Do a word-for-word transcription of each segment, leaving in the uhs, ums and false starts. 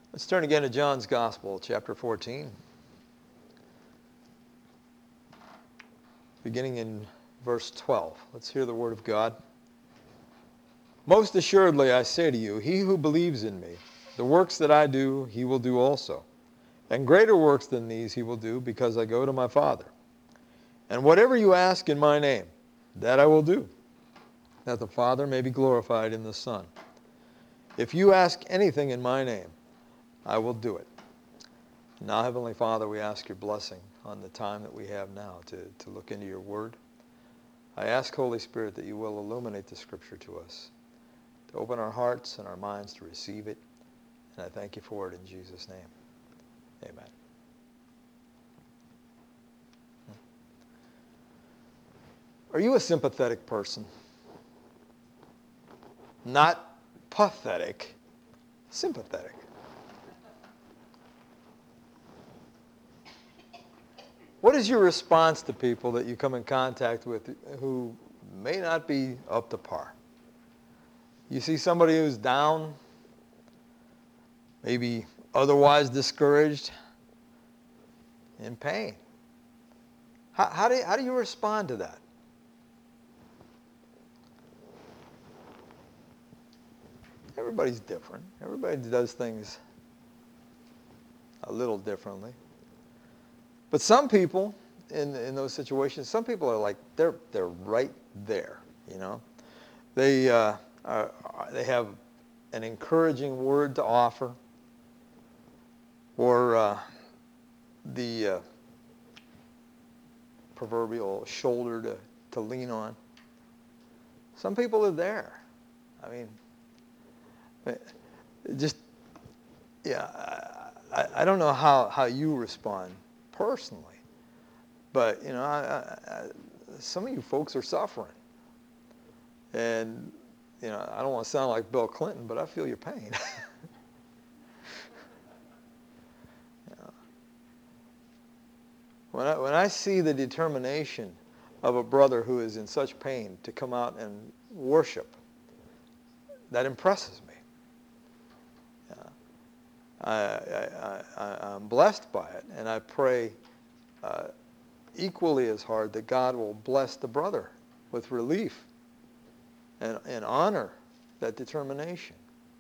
Let's turn again to John's Gospel, chapter fourteen. Beginning in verse twelve. Let's hear the word of God. Most assuredly I say to you, he who believes in me, the works that I do, he will do also. And greater works than these he will do, because I go to my Father. And whatever you ask in my name, that I will do, that the Father may be glorified in the Son. If you ask anything in my name, I will do it. Now, Heavenly Father, we ask your blessing on the time that we have now to, to look into your word. I ask, Holy Spirit, that you will illuminate the scripture to us, to open our hearts and our minds to receive it. And I thank you for it in Jesus' name. Amen. Are you a sympathetic person? Not pathetic, sympathetic. What is your response to people that you come in contact with who may not be up to par? You see somebody who's down, maybe otherwise discouraged, in pain. How, how, do you, how do you respond to that? Everybody's different. Everybody does things a little differently. But some people in in those situations, some people are like they're they're right there. You know, they uh, are, they have an encouraging word to offer, or uh, the uh, proverbial shoulder to to lean on. Some people are there. I mean, just yeah. I, I don't know how how you respond personally, but you know, I, I, I, some of you folks are suffering, and you know, I don't want to sound like Bill Clinton, but I feel your pain. You know, when I when I see the determination of a brother who is in such pain to come out and worship, that impresses me. I, I, I, I'm blessed by it, and I pray uh, equally as hard that God will bless the brother with relief and, and honor that determination.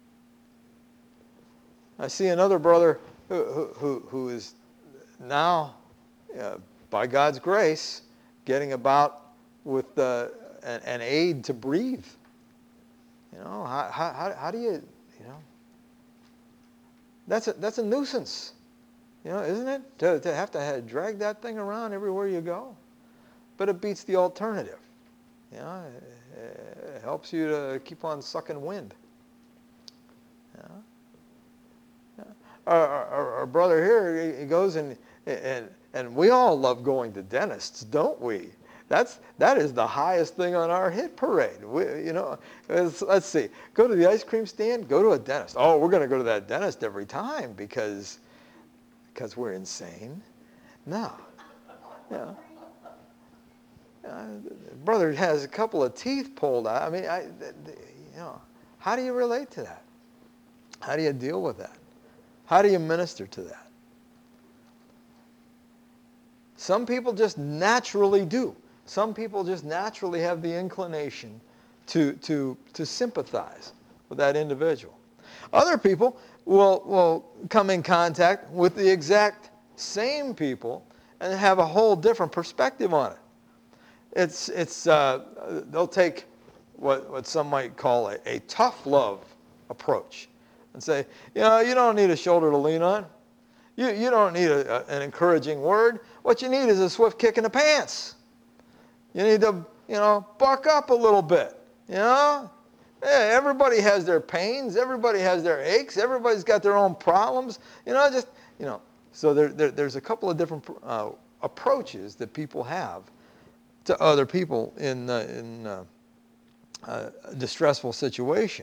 I see another brother who, who, who is now, uh, by God's grace, getting about with uh, an, an aid to breathe. You know, how, how, how do you, you know, That's a, that's a nuisance, you know, isn't it? To, to have to have, drag that thing around everywhere you go. But it beats the alternative. You know, it, it helps you to keep on sucking wind. You know? Yeah. Our, our, our brother here, he goes and, and, and we all love going to dentists, don't we? That's, that is the highest thing on our hit parade. We, you know, let's, let's see. Go to the ice cream stand, go to a dentist. Oh, we're going to go to that dentist every time because, because we're insane. No. Yeah. Uh, brother has a couple of teeth pulled out. I mean, I, you know, how do you relate to that? How do you deal with that? How do you minister to that? Some people just naturally do. Some people just naturally have the inclination to, to, to sympathize with that individual. Other people will, will come in contact with the exact same people and have a whole different perspective on it. It's, it's, uh, they'll take what, what some might call a, a tough love approach and say, you know, you don't need a shoulder to lean on. You, you don't need a, a, an encouraging word. What you need is a swift kick in the pants. You need to, you know, buck up a little bit, you know. Hey, everybody has their pains. Everybody has their aches. Everybody's got their own problems. You know, just, you know. So there, there there's a couple of different uh, approaches that people have to other people in, uh, in uh, uh, a distressful situation.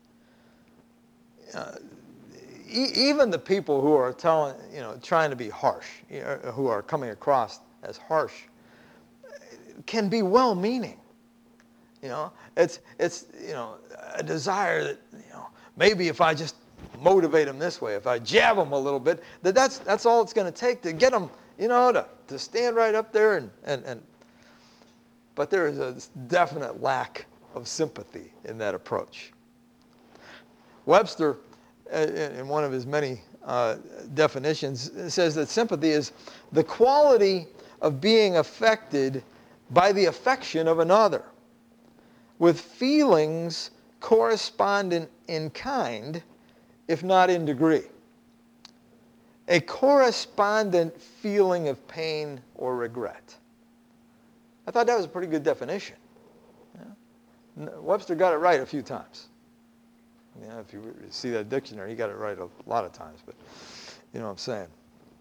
Uh, e- even the people who are telling, you know, trying to be harsh, you know, who are coming across as harsh, can be well-meaning. You know, it's it's you know a desire that you know maybe if I just motivate them this way, if I jab them a little bit, that that's, that's all it's going to take to get them, you know, to, to stand right up there. And, and, and But there is a definite lack of sympathy in that approach. Webster, in one of his many uh, definitions, says that sympathy is the quality of being affected by the affection of another, with feelings correspondent in kind, if not in degree. A correspondent feeling of pain or regret. I thought that was a pretty good definition. Yeah. Webster got it right a few times. Yeah, if you see that dictionary, he got it right a lot of times, but you know what I'm saying.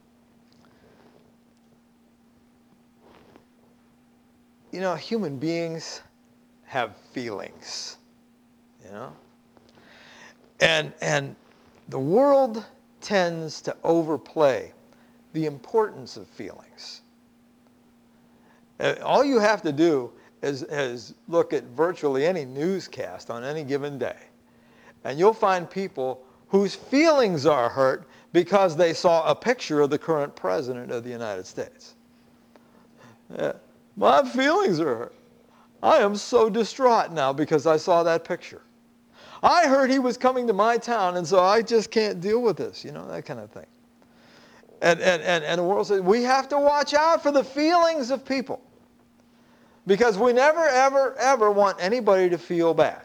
You know, human beings have feelings, you know? And, and the world tends to overplay the importance of feelings. Uh, all you have to do is, is look at virtually any newscast on any given day, and you'll find people whose feelings are hurt because they saw a picture of the current president of the United States. Yeah. My feelings are hurt. I am so distraught now because I saw that picture. I heard he was coming to my town, and so I just can't deal with this, you know, that kind of thing. And, and, and, and the world says, we have to watch out for the feelings of people, because we never, ever, ever want anybody to feel bad.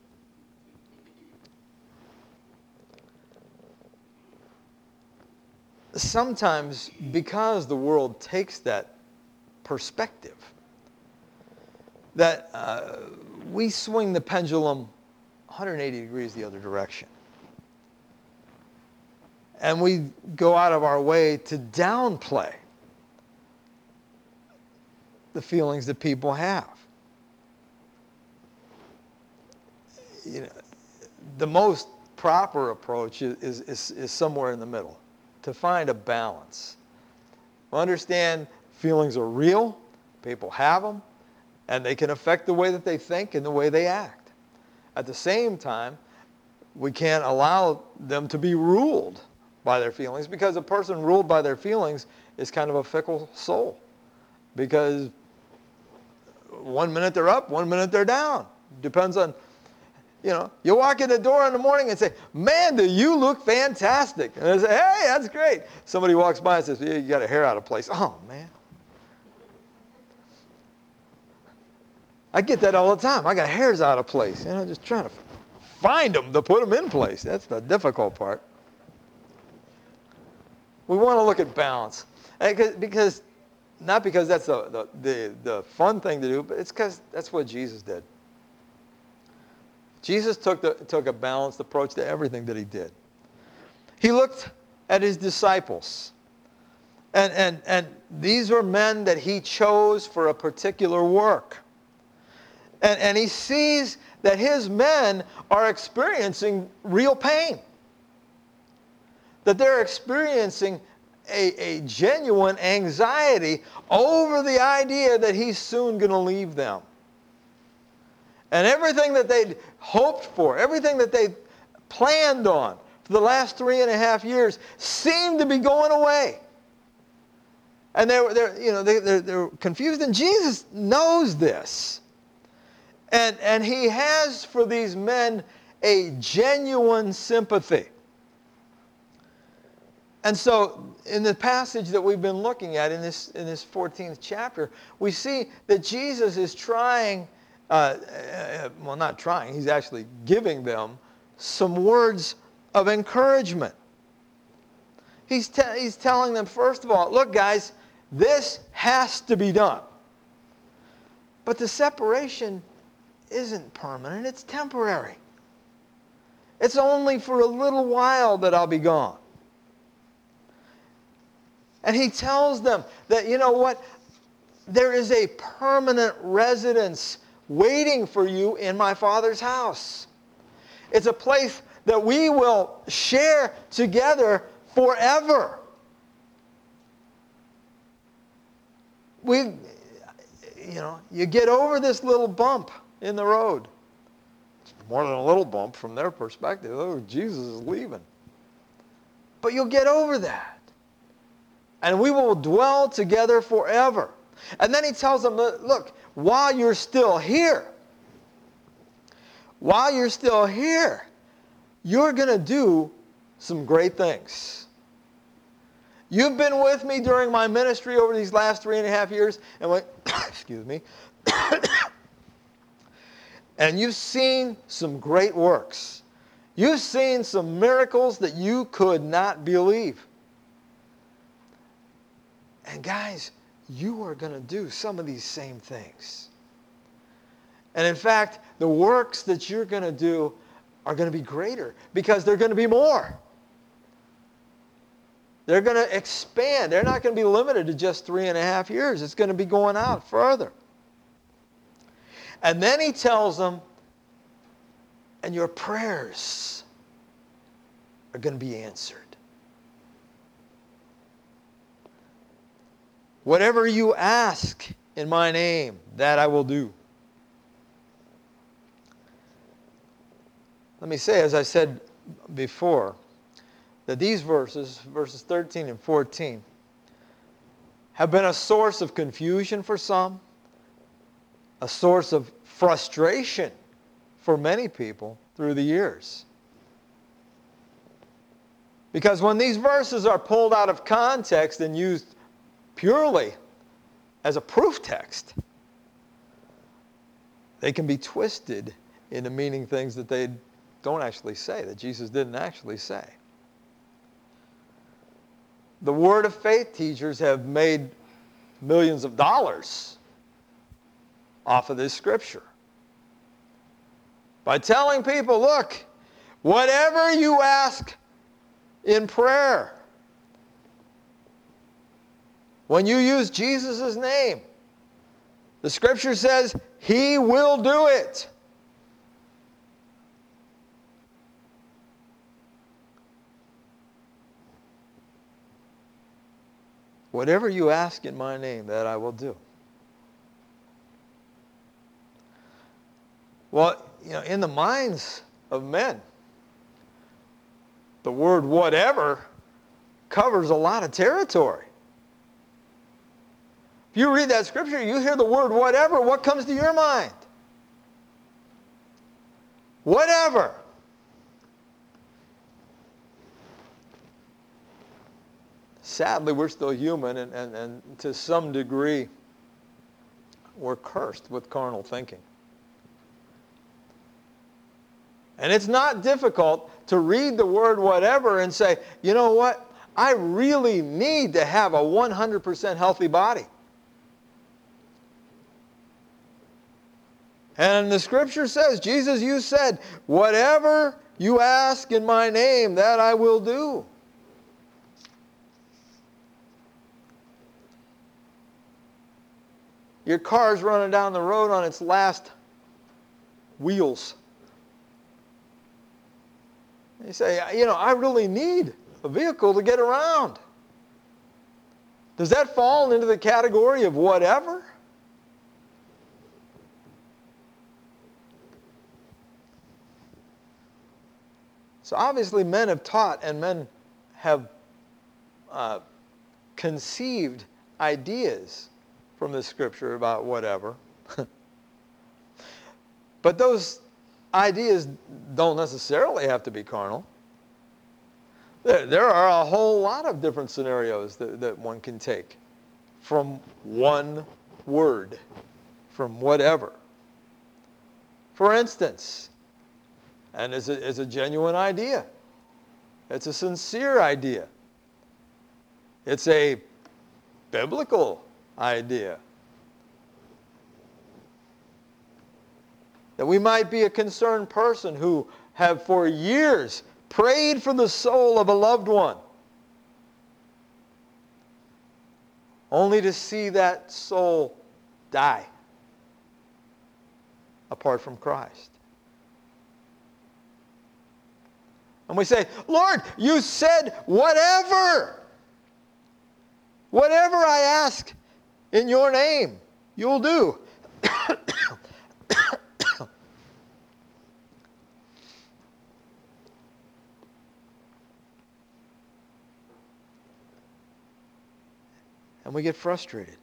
Sometimes, because the world takes that perspective, that uh, we swing the pendulum one hundred eighty degrees the other direction. And we go out of our way to downplay the feelings that people have. You know, the most proper approach is, is, is somewhere in the middle, to find a balance. Understand feelings are real, people have them, and they can affect the way that they think and the way they act. At the same time, we can't allow them to be ruled by their feelings, because a person ruled by their feelings is kind of a fickle soul. Because one minute they're up, one minute they're down. Depends on, you know, you walk in the door in the morning and say, man, do you look fantastic. And they say, hey, that's great. Somebody walks by and says, yeah, you got a hair out of place. Oh, man. I get that all the time. I got hairs out of place. You know, just trying to find them to put them in place. That's the difficult part. We want to look at balance. Because, not because that's the, the, the, the fun thing to do, but it's because that's what Jesus did. Jesus took, the, took a balanced approach to everything that he did. He looked at his disciples. And, and, and these were men that he chose for a particular work. And, and he sees that his men are experiencing real pain. That they're experiencing a, a genuine anxiety over the idea that he's soon going to leave them. And everything that they'd hoped for, everything that they planned on for the last three and a half years seemed to be going away. And they're, they're, you know, they, they're, they're confused, and Jesus knows this. And, and he has for these men a genuine sympathy. And so in the passage that we've been looking at in this, in this fourteenth chapter, we see that Jesus is trying, uh, uh, well, not trying, he's actually giving them some words of encouragement. He's, te- he's telling them, first of all, look, guys, this has to be done. But the separation isn't permanent, it's temporary. It's only for a little while that I'll be gone. And he tells them that, you know what, there is a permanent residence waiting for you in my Father's house. It's a place that we will share together forever. We, you know, you get over this little bump in the road. It's more than a little bump from their perspective. Oh, Jesus is leaving. But you'll get over that. And we will dwell together forever. And then he tells them, look, while you're still here, while you're still here, you're going to do some great things. You've been with me during my ministry over these last three and a half years, and when, excuse me, and you've seen some great works. You've seen some miracles that you could not believe. And guys, you are going to do some of these same things. And in fact, the works that you're going to do are going to be greater because they're going to be more. They're going to expand. They're not going to be limited to just three and a half years. It's going to be going out further. And then he tells them, and your prayers are going to be answered. Whatever you ask in my name, that I will do. Let me say, as I said before, that these verses, verses thirteen and fourteen, have been a source of confusion for some, a source of frustration for many people through the years. Because when these verses are pulled out of context and used purely as a proof text, they can be twisted into meaning things that they don't actually say, that Jesus didn't actually say. The Word of Faith teachers have made millions of dollars off of this scripture by telling people, look, whatever you ask in prayer, when you use Jesus' name, the scripture says He will do it. Whatever you ask in my name, that I will do. Well, you know, in the minds of men, the word whatever covers a lot of territory. If you read that scripture, you hear the word whatever, what comes to your mind? Whatever. Sadly, we're still human, and, and, and to some degree, we're cursed with carnal thinking. And it's not difficult to read the word whatever and say, you know what? I really need to have a one hundred percent healthy body. And the scripture says, Jesus, you said, whatever you ask in my name, that I will do. Your car's running down the road on its last wheels. You say, you know, I really need a vehicle to get around. Does that fall into the category of whatever? So obviously men have taught and men have uh, conceived ideas from the scripture about whatever. But those ideas don't necessarily have to be carnal. There, there are a whole lot of different scenarios that, that one can take from one word, from whatever. For instance, and it's a, it's a genuine idea. It's a sincere idea. It's a biblical idea. That we might be a concerned person who have for years prayed for the soul of a loved one, only to see that soul die apart from Christ. And we say, Lord, you said whatever. Whatever I ask in your name, you'll do. and we get frustrated.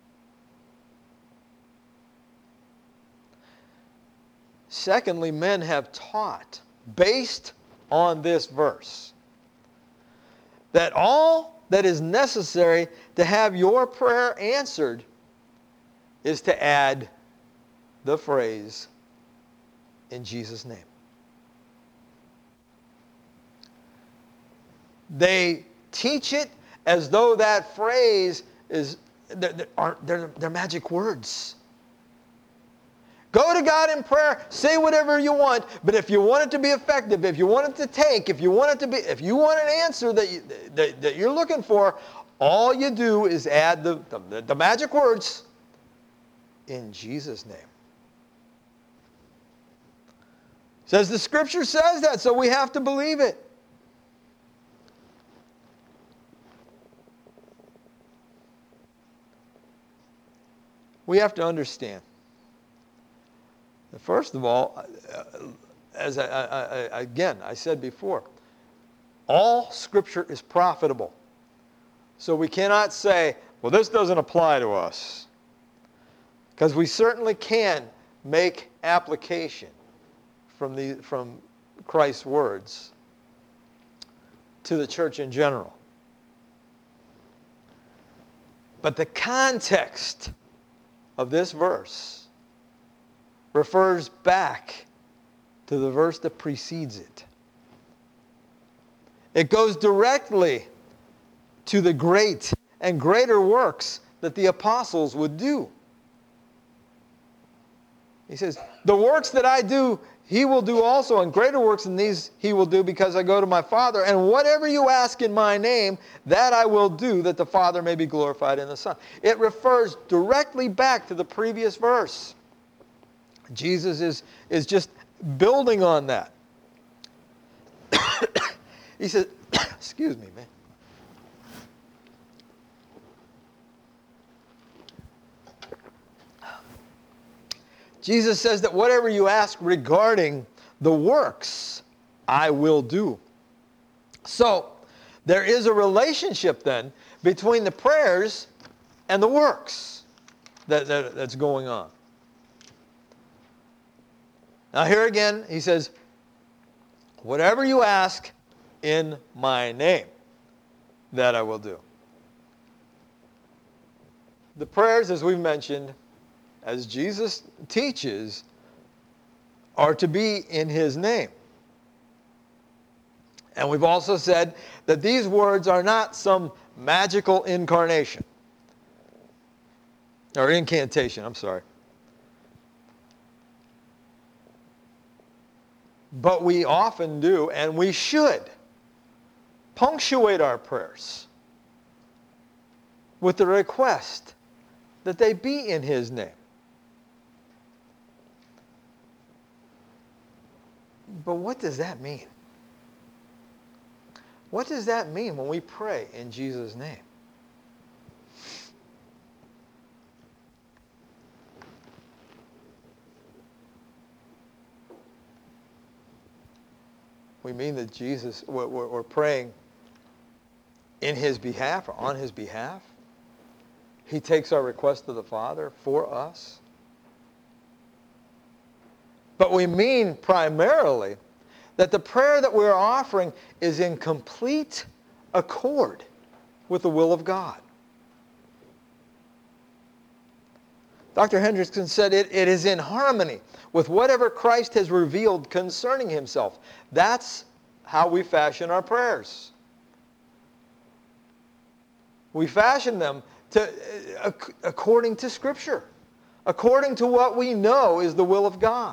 Secondly, men have taught, based on this verse, that all that is necessary to have your prayer answered is to add the phrase, in Jesus' name. They teach it as though that phrase is, they're, they're, they're magic words. Go to God in prayer, say whatever you want, but if you want it to be effective, if you want it to take, if you want it to be, if you want an answer that, you, that, that you're looking for, all you do is add the, the, the magic words, in Jesus' name. Says the Scripture says that, so we have to believe it. We have to understand. First of all, as I, I, I, again, I said before, all Scripture is profitable. So we cannot say, well, this doesn't apply to us. Because we certainly can make application from, the, from Christ's words to the church in general. But the context of this verse refers back to the verse that precedes it. It goes directly to the great and greater works that the apostles would do. He says, the works that I do, he will do also, and greater works than these he will do, because I go to my Father. And whatever you ask in my name, that I will do, that the Father may be glorified in the Son. It refers directly back to the previous verse. Jesus is, is just building on that. He says, excuse me, man. Jesus says that whatever you ask regarding the works, I will do. So, there is a relationship then between the prayers and the works that, that, that's going on. Now here again, he says, whatever you ask in my name, that I will do. The prayers, as we've mentioned, as Jesus teaches, are to be in his name. And we've also said that these words are not some magical incarnation. Or incantation, I'm sorry. But we often do, and we should, punctuate our prayers with the request that they be in his name. But what does that mean? What does that mean when we pray in Jesus' name? We mean that Jesus, we're, we're praying in his behalf or on his behalf. He takes our request to the Father for us. But we mean primarily that the prayer that we're offering is in complete accord with the will of God. Doctor Hendrickson said it, it is in harmony with whatever Christ has revealed concerning himself. That's how we fashion our prayers. We fashion them to, uh, according to Scripture, according to what we know is the will of God.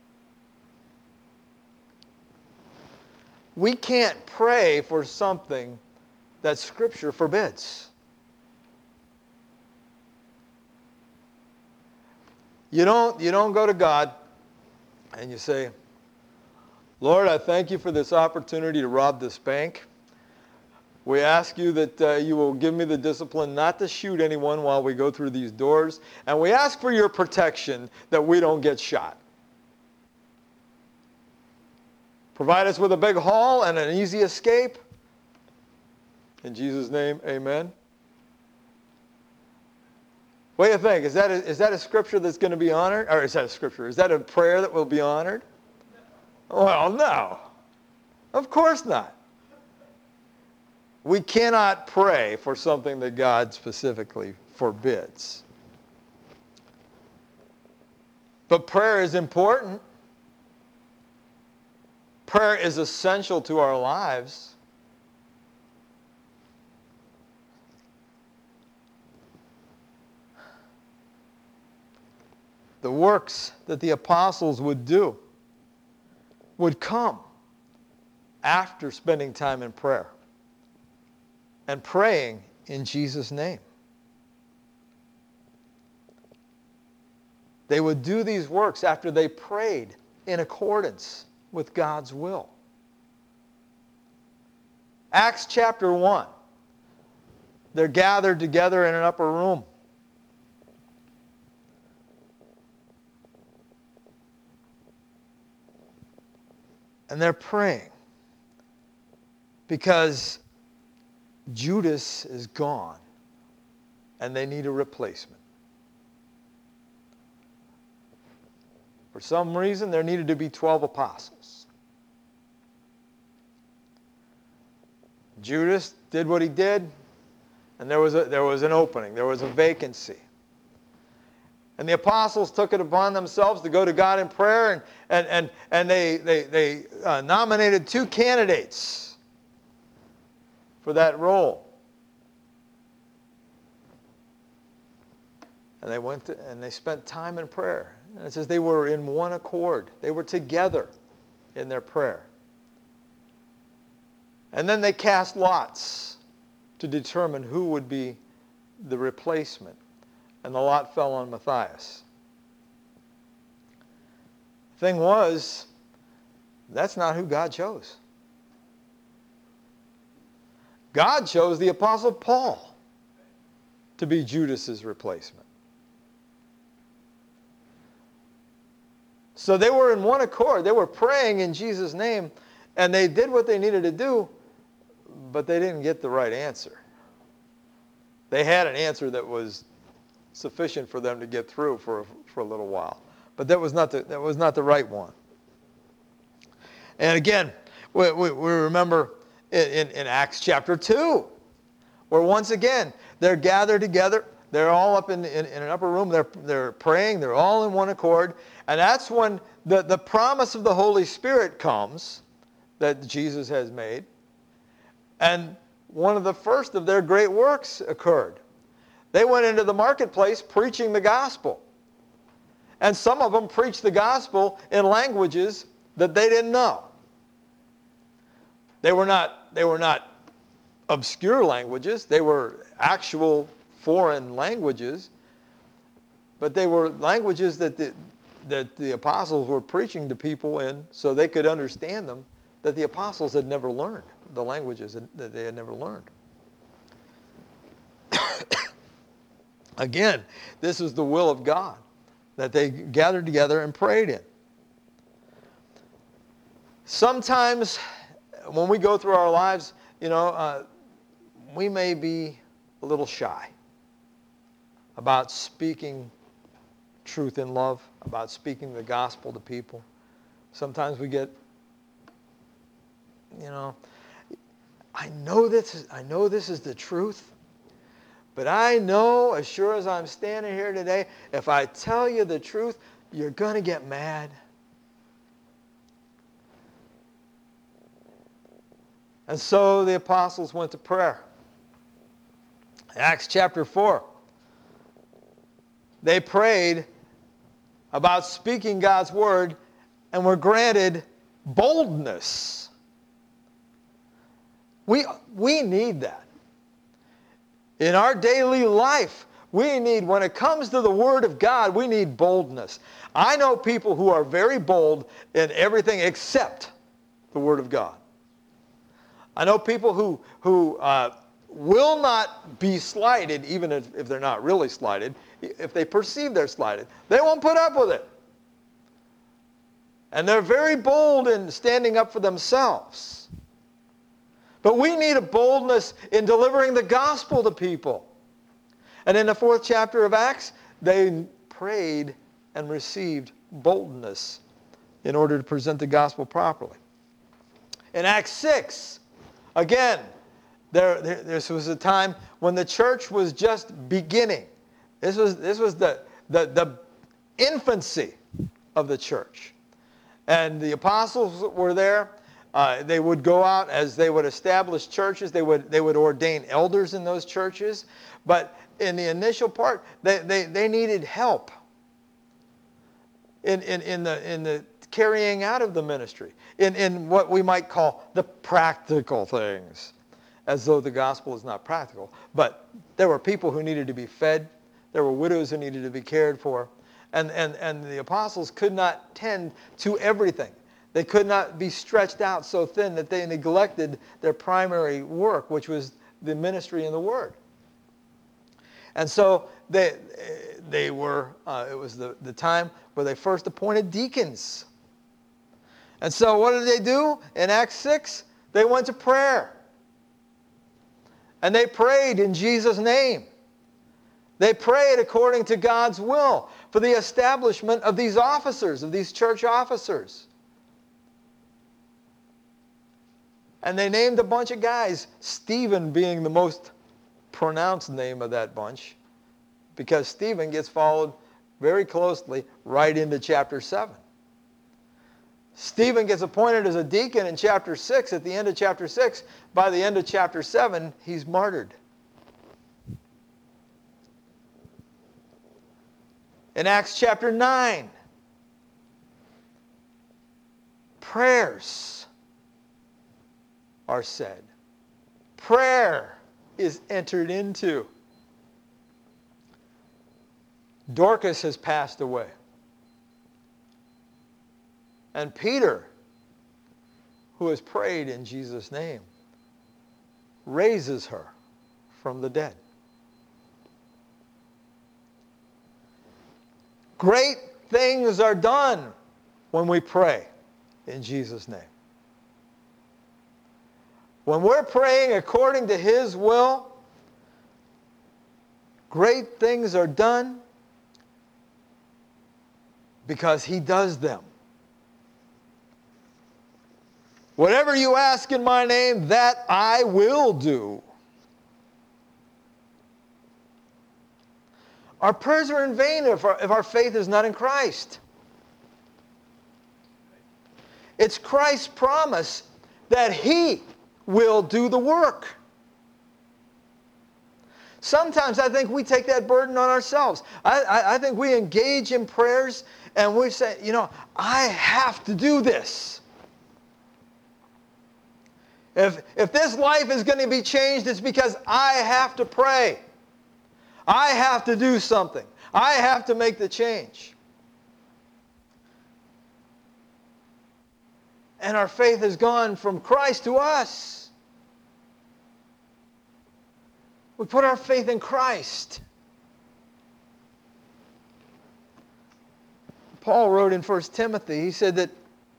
We can't pray for something that Scripture forbids. You don't, you don't go to God and you say, Lord, I thank you for this opportunity to rob this bank. We ask you that uh, you will give me the discipline not to shoot anyone while we go through these doors. And we ask for your protection that we don't get shot. Provide us with a big haul and an easy escape. In Jesus' name, amen. What do you think? Is that a, is that a scripture that's going to be honored? Or is that a scripture? Is that a prayer that will be honored? Well, no. Of course not. We cannot pray for something that God specifically forbids. But prayer is important. Prayer is essential to our lives. The works that the apostles would do would come after spending time in prayer and praying in Jesus' name. They would do these works after they prayed in accordance with God's will. Acts chapter one. They're gathered together in an upper room. And they're praying because Judas is gone and they need a replacement. For some reason, there needed to be twelve apostles. Judas did what he did, and there was a, there was an opening. There was a vacancy. And the apostles took it upon themselves to go to God in prayer, and, and, and, and they, they, they uh, nominated two candidates for that role. And they went to, and they spent time in prayer. And it says they were in one accord. They were together in their prayer. And then they cast lots to determine who would be the replacement. And the lot fell on Matthias. Thing was, that's not who God chose. God chose the Apostle Paul to be Judas's replacement. So they were in one accord. They were praying in Jesus' name, and they did what they needed to do, but they didn't get the right answer. They had an answer that was sufficient for them to get through for, for a little while. But that was not the, that was not the right one. And again, we, we, we remember in, in, in Acts chapter two, where once again, they're gathered together. They're all up in, in, in an upper room. They're, they're praying. They're all in one accord. And that's when the, the promise of the Holy Spirit comes that Jesus has made. And one of the first of their great works occurred. They went into the marketplace preaching the gospel. And some of them preached the gospel in languages that they didn't know. They were not, they were not obscure languages. They were actual foreign languages. But they were languages that the, that the apostles were preaching to people in so they could understand them, that the apostles had never learned, the languages that they had never learned. Again, this is the will of God that they gathered together and prayed in. Sometimes when we go through our lives, you know, uh, we may be a little shy about speaking truth in love, about speaking the gospel to people. Sometimes we get, you know, I know this is, I know this is the truth. But I know, as sure as I'm standing here today, if I tell you the truth, you're going to get mad. And so the apostles went to prayer. Acts chapter four. They prayed about speaking God's word and were granted boldness. We, we need that. In our daily life, we need, when it comes to the Word of God, we need boldness. I know people who are very bold in everything except the Word of God. I know people who, who uh, will not be slighted, even if, if they're not really slighted. If they perceive they're slighted, they won't put up with it. And they're very bold in standing up for themselves. But we need a boldness in delivering the gospel to people. And in the fourth chapter of Acts, they prayed and received boldness in order to present the gospel properly. In Acts six, again, there, there, this was a time when the church was just beginning. This was, this was the, the, the infancy of the church. And the apostles were there. Uh, they would go out as they would establish churches. They would, they would ordain elders in those churches. But in the initial part, they, they, they needed help in, in, in, the, in the carrying out of the ministry, in, in what we might call the practical things, as though the gospel is not practical. But there were people who needed to be fed. There were widows who needed to be cared for. And, and, and the apostles could not tend to everything. They could not be stretched out so thin that they neglected their primary work, which was the ministry and the word. And so they, they were, uh, it was the, the time where they first appointed deacons. And so what did they do? In Acts six, they went to prayer. And they prayed in Jesus' name. They prayed according to God's will for the establishment of these officers, of these church officers. And they named a bunch of guys, Stephen being the most pronounced name of that bunch, because Stephen gets followed very closely right into chapter seven. Stephen gets appointed as a deacon in chapter six. At the end of chapter six, by the end of chapter seven, he's martyred. In Acts chapter nine, prayers are said. Prayer is entered into. Dorcas has passed away. And Peter, who has prayed in Jesus' name, raises her from the dead. Great things are done when we pray in Jesus' name. When we're praying according to His will, great things are done because He does them. Whatever you ask in my name, that I will do. Our prayers are in vain if our, if our faith is not in Christ. It's Christ's promise that He will do the work. Sometimes I think we take that burden on ourselves. I, I, I think we engage in prayers and we say, you know, I have to do this. If, if this life is going to be changed, it's because I have to pray. I have to do something. I have to make the change. And our faith has gone from Christ to us. We put our faith in Christ. Paul wrote in First Timothy, he said that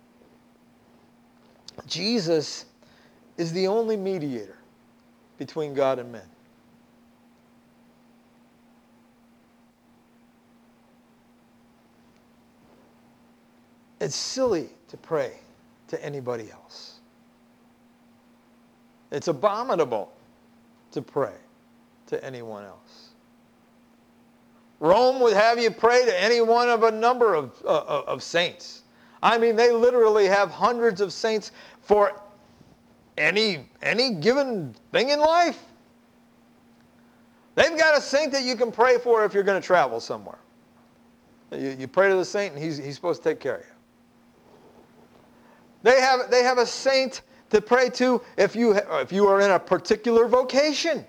Jesus is the only mediator between God and men. It's silly to pray to anybody else. It's abominable to pray to anyone else. Rome would have you pray to any one of a number of, uh, of saints. I mean, they literally have hundreds of saints for any, any given thing in life. They've got a saint that you can pray for if you're going to travel somewhere. You, you pray to the saint and he's, he's supposed to take care of you. They have, they have a saint to pray to if you, if you are in a particular vocation.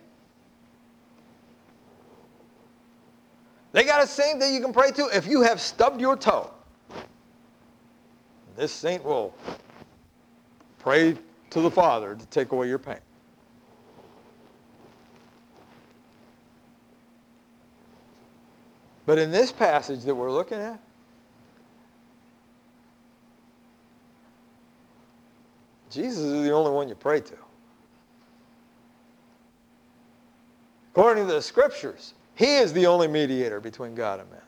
They got a saint that you can pray to if you have stubbed your toe. This saint will pray to the Father to take away your pain. But in this passage that we're looking at, Jesus is the only one you pray to. According to the Scriptures, He is the only mediator between God and man.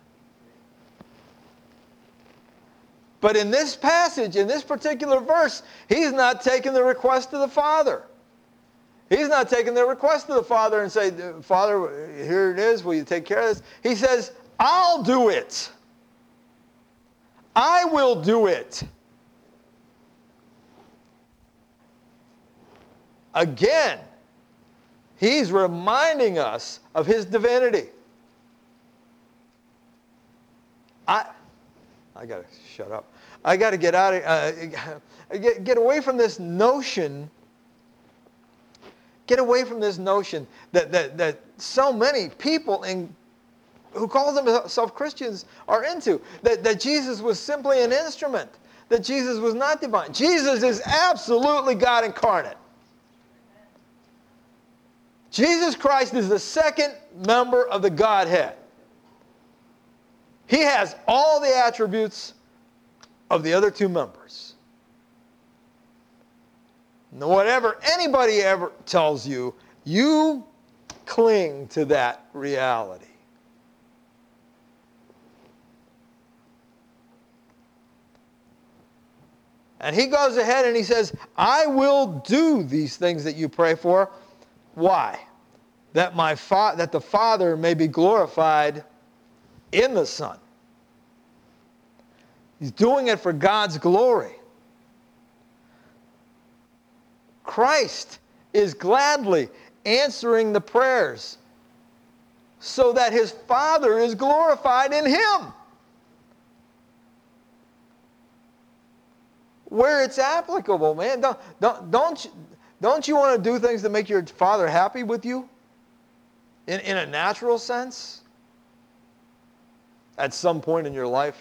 But in this passage, in this particular verse, he's not taking the request of the Father. He's not taking the request of the Father and say, Father, here it is, will you take care of this? He says, I'll do it. I will do it. Again, he's reminding us of his divinity. I, I got to shut up. I got to get out of, uh, get, get away from this notion. Get away from this notion that, that, that so many people in, who call themselves Christians are into. That, that Jesus was simply an instrument. That Jesus was not divine. Jesus is absolutely God incarnate. Jesus Christ is the second member of the Godhead. He has all the attributes of the other two members. Now, whatever anybody ever tells you, you cling to that reality. And he goes ahead and he says, I will do these things that you pray for. Why? That my fa- that the Father may be glorified in the Son. He's doing it for God's glory. Christ is gladly answering the prayers so that his Father is glorified in him. Where it's applicable, man. Don't, don't, don't, you, don't you want to do things that make your Father happy with you? In, in a natural sense? At some point in your life?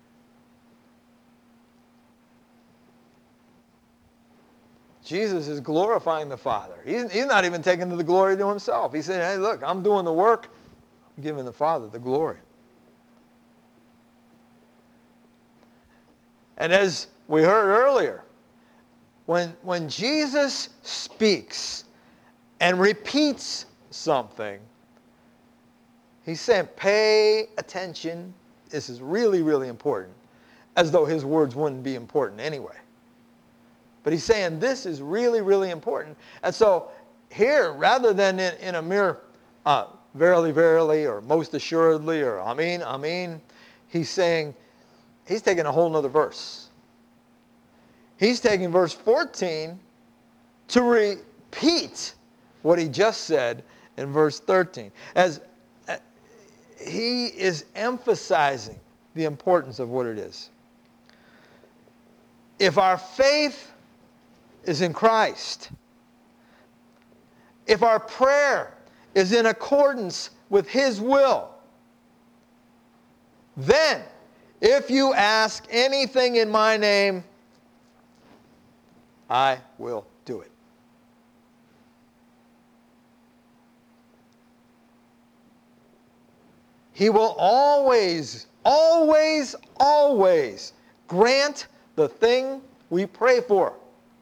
Jesus is glorifying the Father. He's, he's not even taking the glory to himself. He's saying, hey, look, I'm doing the work. I'm giving the Father the glory. And as we heard earlier, when, when Jesus speaks and repeats something, he's saying, pay attention. This is really, really important. As though his words wouldn't be important anyway. But he's saying this is really, really important. And so here, rather than in, in a mere uh, verily, verily, or most assuredly, or amen, amen, he's saying, he's taking a whole nother verse. He's taking verse fourteen to repeat what he just said in verse thirteen. As uh, he is emphasizing the importance of what it is. If our faith is in Christ, if our prayer is in accordance with his will, then if you ask anything in my name, I will do it. He will always, always, always grant the thing we pray for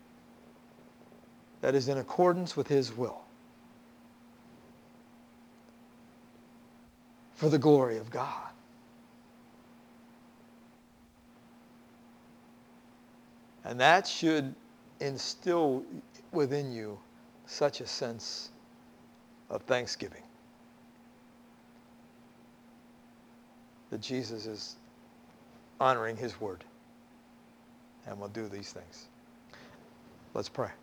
that is in accordance with his will, for the glory of God. And that should instill within you such a sense of thanksgiving that Jesus is honoring his word and will do these things. Let's pray.